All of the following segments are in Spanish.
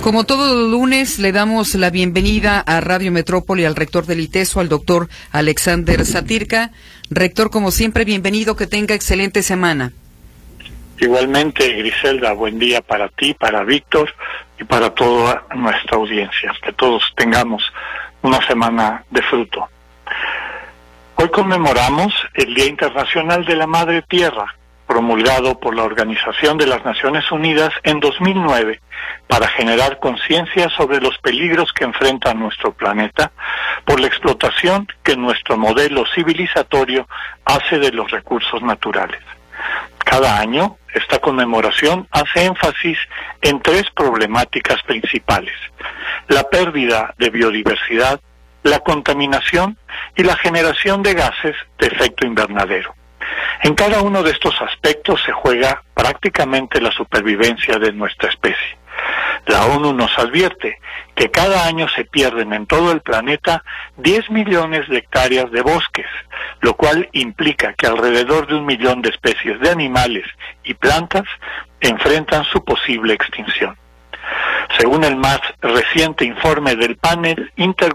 Como todos los lunes, le damos la bienvenida a Radio Metrópoli al rector del ITESO, al doctor Alexander Satirka. Rector, como siempre, bienvenido, que tenga excelente semana. Igualmente, Griselda, buen día para ti, para Víctor y para toda nuestra audiencia. Que todos tengamos una semana de fruto. Hoy conmemoramos el Día Internacional de la Madre Tierra, promulgado por la Organización de las Naciones Unidas en 2009 para generar conciencia sobre los peligros que enfrenta nuestro planeta por la explotación que nuestro modelo civilizatorio hace de los recursos naturales. Cada año, esta conmemoración hace énfasis en tres problemáticas principales: la pérdida de biodiversidad, la contaminación y la generación de gases de efecto invernadero. En cada uno de estos aspectos se juega prácticamente la supervivencia de nuestra especie. La ONU nos advierte que cada año se pierden en todo el planeta 10 millones de hectáreas de bosques, lo cual implica que alrededor de 1 millón de especies de animales y plantas enfrentan su posible extinción. Según el más reciente informe del Panel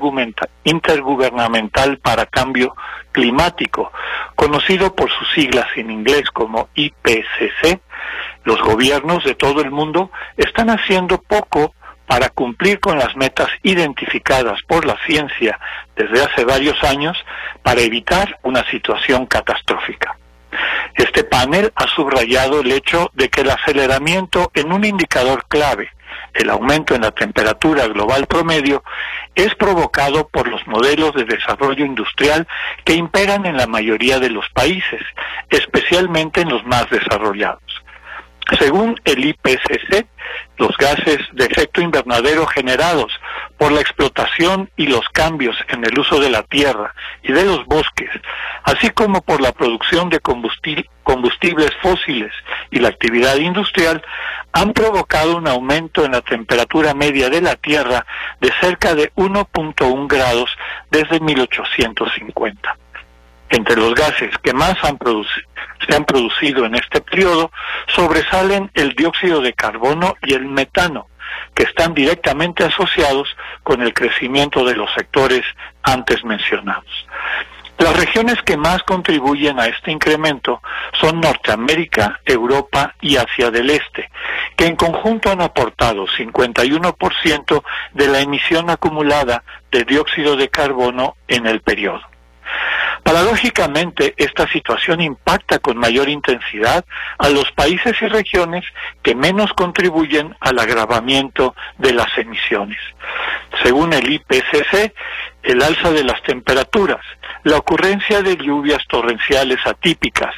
Intergubernamental para Cambio Climático, conocido por sus siglas en inglés como IPCC, los gobiernos de todo el mundo están haciendo poco para cumplir con las metas identificadas por la ciencia desde hace varios años para evitar una situación catastrófica. Este panel ha subrayado el hecho de que el aceleramiento en un indicador clave, el aumento en la temperatura global promedio, es provocado por los modelos de desarrollo industrial que imperan en la mayoría de los países, especialmente en los más desarrollados. Según el IPCC, los gases de efecto invernadero generados por la explotación y los cambios en el uso de la tierra y de los bosques, así como por la producción de combustibles fósiles y la actividad industrial, han provocado un aumento en la temperatura media de la Tierra de cerca de 1.1 grados desde 1850. Entre los gases que más se han producido en este periodo sobresalen el dióxido de carbono y el metano, que están directamente asociados con el crecimiento de los sectores antes mencionados. Las regiones que más contribuyen a este incremento son Norteamérica, Europa y Asia del Este, que en conjunto han aportado 51% de la emisión acumulada de dióxido de carbono en el periodo. Paradójicamente, esta situación impacta con mayor intensidad a los países y regiones que menos contribuyen al agravamiento de las emisiones. Según el IPCC, el alza de las temperaturas, la ocurrencia de lluvias torrenciales atípicas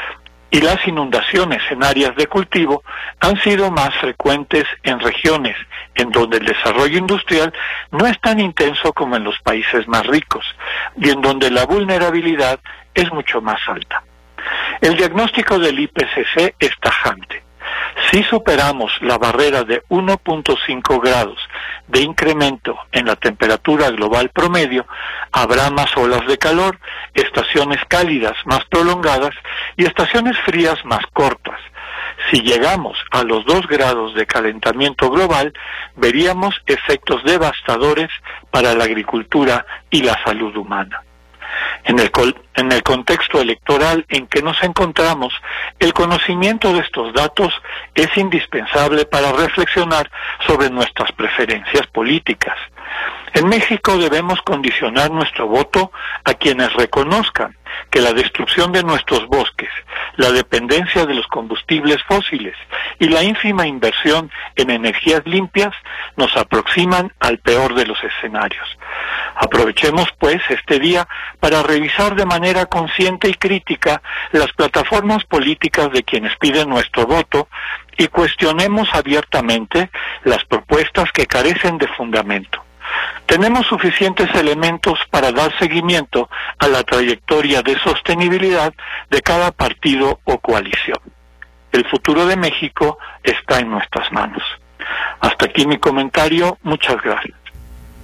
y las inundaciones en áreas de cultivo han sido más frecuentes en regiones en donde el desarrollo industrial no es tan intenso como en los países más ricos y en donde la vulnerabilidad es mucho más alta. El diagnóstico del IPCC es tajante. Si superamos la barrera de 1.5 grados de incremento en la temperatura global promedio, habrá más olas de calor, estaciones cálidas más prolongadas y estaciones frías más cortas. Si llegamos a los 2 grados de calentamiento global, veríamos efectos devastadores para la agricultura y la salud humana. En el contexto electoral en que nos encontramos, el conocimiento de estos datos es indispensable para reflexionar sobre nuestras preferencias políticas. En México debemos condicionar nuestro voto a quienes reconozcan que la destrucción de nuestros bosques, la dependencia de los combustibles fósiles y la ínfima inversión en energías limpias nos aproximan al peor de los escenarios. Aprovechemos, pues, este día para revisar de manera consciente y crítica las plataformas políticas de quienes piden nuestro voto y cuestionemos abiertamente las propuestas que carecen de fundamento. Tenemos suficientes elementos para dar seguimiento a la trayectoria de sostenibilidad de cada partido o coalición. El futuro de México está en nuestras manos. Hasta aquí mi comentario. Muchas gracias.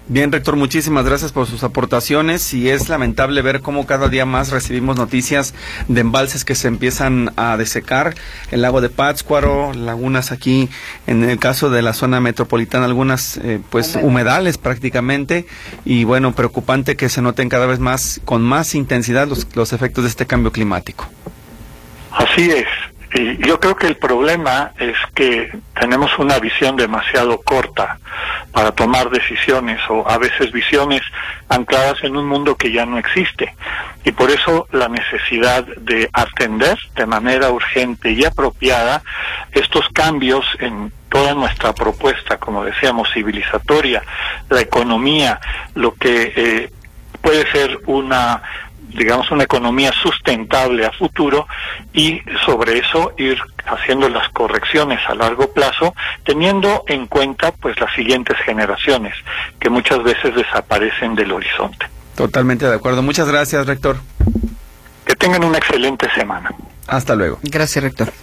Bien, rector, muchísimas gracias por sus aportaciones, y es lamentable ver cómo cada día más recibimos noticias de embalses que se empiezan a desecar, el lago de Pátzcuaro, lagunas aquí, en el caso de la zona metropolitana, algunas humedales prácticamente, y bueno, preocupante que se noten cada vez más, con más intensidad, los efectos de este cambio climático. Así es. Y yo creo que el problema es que tenemos una visión demasiado corta para tomar decisiones, o a veces visiones ancladas en un mundo que ya no existe. Y por eso la necesidad de atender de manera urgente y apropiada estos cambios en toda nuestra propuesta, como decíamos, civilizatoria, la economía, lo que puede ser una economía sustentable a futuro, y sobre eso ir haciendo las correcciones a largo plazo, teniendo en cuenta pues las siguientes generaciones, que muchas veces desaparecen del horizonte. Totalmente de acuerdo. Muchas gracias, rector. Que tengan una excelente semana. Hasta luego. Gracias, rector.